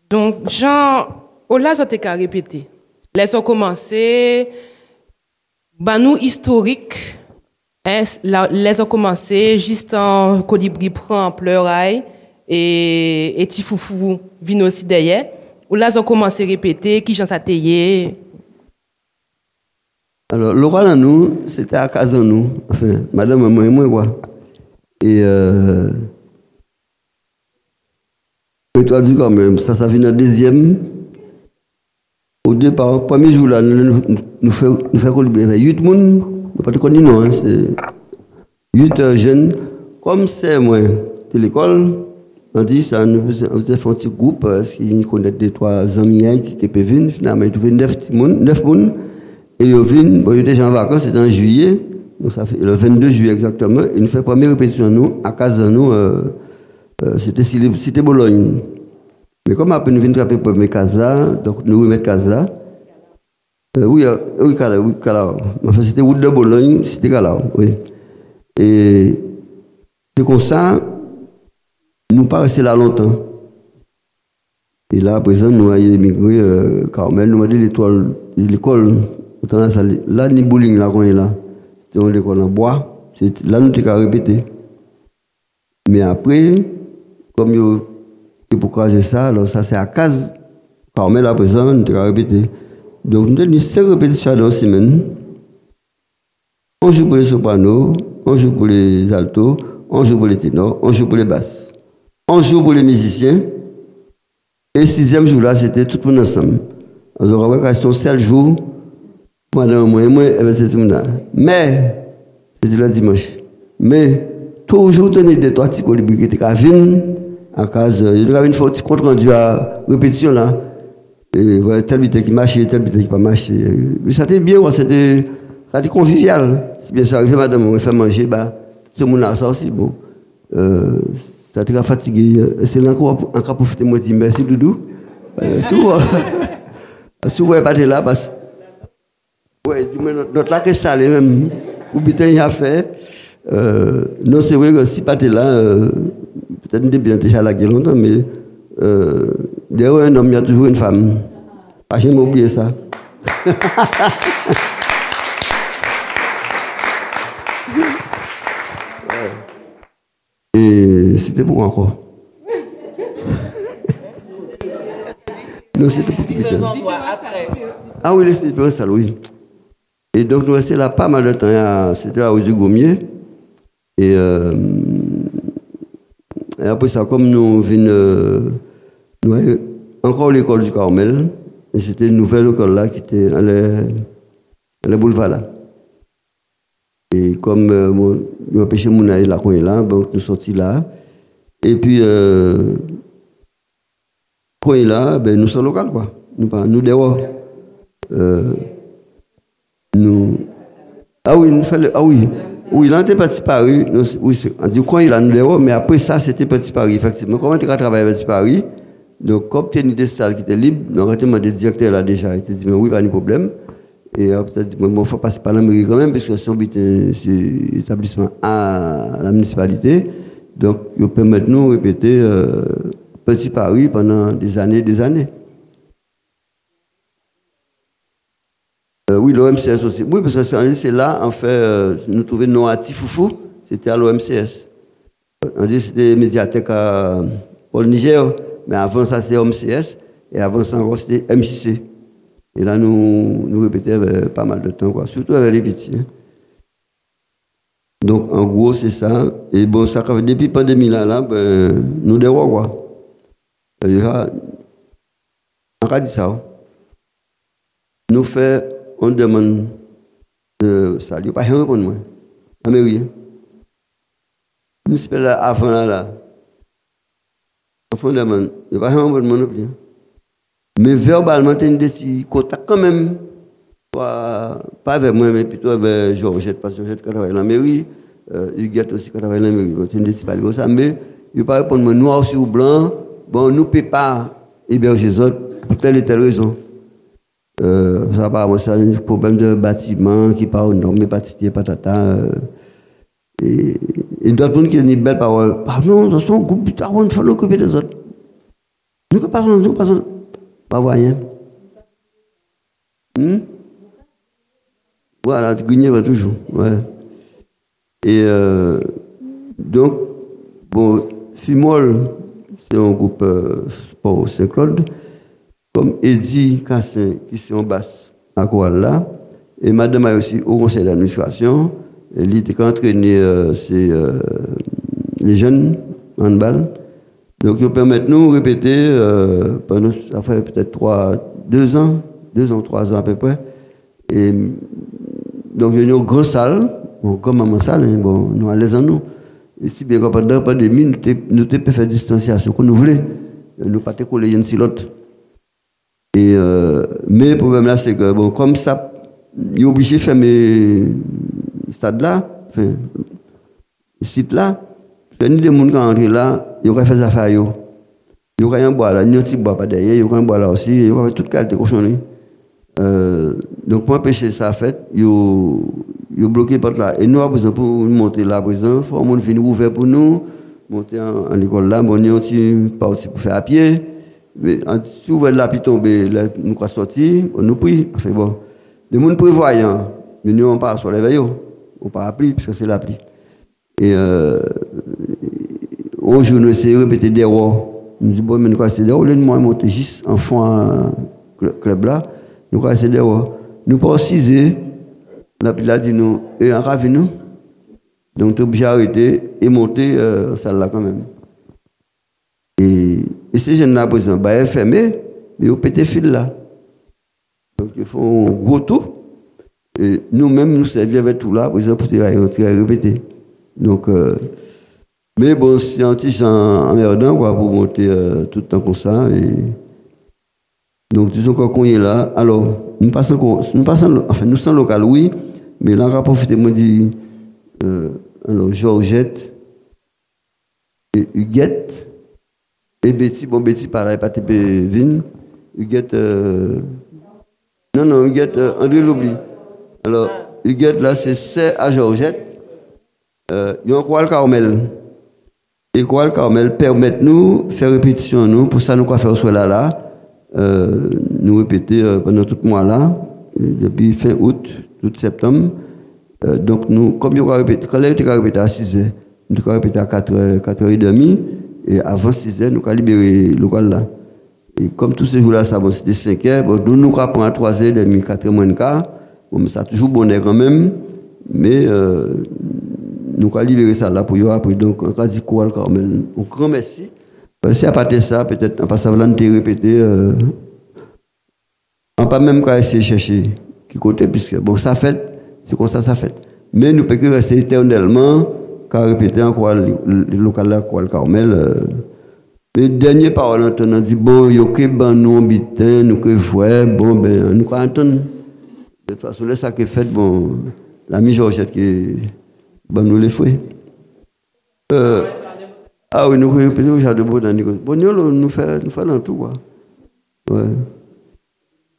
Donc, Jean, au là, ça t'est qu'à répéter. Laissons commencer. Ben, nous, historique, laissons commencer, juste en colibri prend en pleuraille, et Tifoufou vient aussi derrière. Ou là, ils ont commencé à répéter, qui j'en s'atteignait. Alors, l'oral à nous, c'était à Kazan nous. Enfin, madame, moi et moi, quoi. Et, toi, du quand même, ça vient le deuxième. Au départ, premier jour là, nous faisons colibri avec 8 personnes. Nous pas de connu non, hein, c'est 8 jeunes. Comme c'est moi, de l'école, on dit ça, nous faisons un petit groupe, parce qu'ils connaissent 2-3 amis qui peuvent venir. Finalement, ils trouvaient 9 personnes. Et ils viennent, bon, ils étaient déjà en vacances, c'était en juillet. Donc ça fait le 22 juillet exactement. Et nous faisons la première répétition, nous, à Kazan, c'était Bologne. Mais comme après nous venons trapper pour mes Casa, donc nous remettons Casa. Oui, Calao. Enfin, c'était route de Bologne, c'était Calao, oui. Et c'est comme ça, nous pas restés là longtemps. Et là, à présent, nous avons émigré, Carmel, nous avons dit l'école, là, ni bowling, là, qu'on est là. C'était l'école en bois, là, nous avons répété. Mais après, comme pour caser ça, alors ça, c'est à case, Carmel, à présent, nous avons répété. Donc, nous avons 5 répétitions dans la semaine. On joue pour les sopranos, on joue pour les altos, on joue pour les ténors, on joue pour les basses. On joue pour les musiciens. Et le 6e jour là, c'était tout le monde ensemble. Alors, on va rester 7 jours. Madame, moi, c'est tout le monde. Mais, c'était le dimanche. Mais, toujours donner des trois petits colibris qui étaient à venir, à case, il y avait une fois petit compte rendu à répétition là. Et voilà, tel bité qui marchait, tel bité qui pas marché. C'était bien, c'était convivial. Si bien ça arrivait, madame, on fait manger, bah, tout le monde a ça aussi, bon. Ça était fatigué. C'est là encore profiter, moi, dire merci, Doudou. Souvent, souvent, pas de là, parce que, ouais, dis-moi, notre là, que ça allait même, ou bien, il a fait. Non, c'est vrai que si pas de là, peut-être nous bien déjà là longtemps, mais derrière un homme, il y a toujours une femme. Pas jamais oublier ça. Et c'était pour encore. Non, c'était pour qui? Ah oui, les différences, ça, oui. Et donc, nous restions là pas mal de temps. C'était là au du Gommier. Et après ça, comme nous venons encore l'école du Carmel, et c'était une nouvelle école là qui était dans le boulevard là. Et comme nous empêchons mon aller là, donc nous sortis là. Et puis, quand il est là, ben, nous sommes locaux, quoi. Nous dehors. Oui, là, on était Petit Paris. Oui, on dit quand il a nous dehors, mais après ça, c'était Petit Paris, effectivement. Comment tu as travaillé à Petit Paris? Donc, comme tu as une des salles qui était libre, nous avons demandé au directeur là déjà. Il t'a dit, mais oui, pas de problème. Et après, il dit, il faut passer par la mairie quand même, parce que son but, c'est établissement à la municipalité. Donc, il permet de nous répéter Petit Paris pendant des années et des années. Oui, l'OMCS aussi. Oui, parce que c'est là, en fait, nous trouvons nos à Tifoufou, c'était à l'OMCS. On dit que c'était médiathèque pour le Niger, mais avant ça, c'était OMCS, et avant ça, encore, c'était MJC. Et là, nous répétions pas mal de temps, quoi, surtout avec les petits. Hein. Donc, en gros, c'est ça. Et bon, ça, depuis la pandémie, là ben, nous devons, quoi. On a dit ça. Nous faisons. On demande ça, il n'y a pas rien répondre moi. La mairie. Nous sommes là avant là. On demande, il n'y a pas rien répondre moi non plus. Mais verbalement, tu as une décision, contact quand même. Pas avec moi, mais plutôt avec Georgette, parce que Georgette qui travaille dans la mairie, Huguette aussi qui travaille dans la mairie. Tu as une décision pas comme ça, mais il n'y a pas répondre moi noir sur blanc. Bon, nous ne pouvons pas héberger les autres pour telle et telle raison. Ça apparemment c'est un problème de bâtiment qui part aux normes, mais pas titi, patata. Et d'autres monde qui ont une belle parole. Pardon, dans son groupe, on faut l'occuper des autres. Nous ne passons pas voyant. Voilà, grigner va toujours. Ouais. Et donc, bon, Fumol, c'est un groupe sport Saint-Claude, comme Eddie Cassin, qui sont en basse à Kouala, et madame a aussi au conseil d'administration, elle était entraînée les jeunes handball. Donc, ils permettent nous de répéter pendant, ça fait peut-être 2 ans, 3 ans à peu près. Et donc, il y a une grande salle, bon, comme maman salle, bon, nous à l'aise en nous. Et si bien que pendant la pandémie, nous avons fait distanciation qu'on nous voulait. Nous ne pas coller une sur l'autre. Et, mais le problème là, c'est que, bon, comme ça, il est obligé de fermer le stade là, enfin, le site là. Il y a des gens qui entrent là, ils ont fait des affaires. Ils ont un bois là, ils ont un bois pas derrière, ils ont un bois là aussi, ils ont fait toute qualité cochonnerie. Donc, pour empêcher ça, en fait, ils ont bloqué par là. Et nous, à présent, pour monter là, à présent, il faut que vienne ouvert pour nous, monter en école là, bon, nous sommes partis pour faire à pied. Mais si vous voyez la pluie tomber, là, nous sommes sortis, on nous prie. Enfin bon, les gens prévoyants, nous n'avons pas sur les veillons, on pas la pluie, parce que c'est la pluie. Et au jour, nous essayons de répéter des rois. Nous disons, bon, mais nous sommes des rois, nous sommes montés juste en fond club là. Nous avons essayé de voir. Nous pas 6 heures. La pluie a dit nous, et en ravi nous. Donc, tu es obligé d'arrêter et monter en salle là quand même. Et ces jeunes-là, par exemple, ils sont fermés, mais ils ont pété fil là. Donc, ils font un gros tour. Et nous-mêmes, nous servons avec tout là, par exemple, pour répéter. Donc, mais bon, c'est un petit emmerdant, quoi, pour monter tout le temps comme ça. Et donc, disons qu'on est là. Alors, nous sommes local, oui, mais là, on va profiter, moi, alors, Georgette et Huguette, et Betty, bon, Betty, pareil, pas TP Vin, Huguette, non, Huguette, André l'oublie. Alors, Huguette, là, c'est à Georgette, il y a un Koal Carmel. Et Koal Carmel permet nous faire répétition, nous, pour ça, nous, quoi faire soit là, nous répéter pendant tout le mois là, depuis fin août, septembre. Donc, nous, comme nous avons répété, quand nous avons répété à 6 heures, nous avons répété à 4h30, et avant 6 heures, nous avons libéré le local là. Et comme tous ces jours-là, ça, bon, c'était 5 heures, bon, nous avons pris à 3h30, 4h moins de quart. Bon, mais ça a toujours bonheur quand même, mais nous avons libéré ça là pour y avoir. Donc, on a dit quoi, quand même. Un grand merci. Si à partir de ça, peut-être, on passe à volonté répéter, on pas même qu'à essayer de chercher qui côté, puisque, bon, ça fait. C'est comme ça fait. Mais nous ne pouvons pas rester éternellement, qu'à répéter encore le local là, quoi, le Carmel. Les dernières paroles, on a dit, bon, il y a que nous habitants, nous que voir, bon, ben, nous attendons. De toute façon, là, ça qui est fait, bon, l'ami Georgette qui ben, nous les fait. Ah oui, nous répétons au jardin de Botan. Bon, nous faisons dans tout, quoi. Ouais.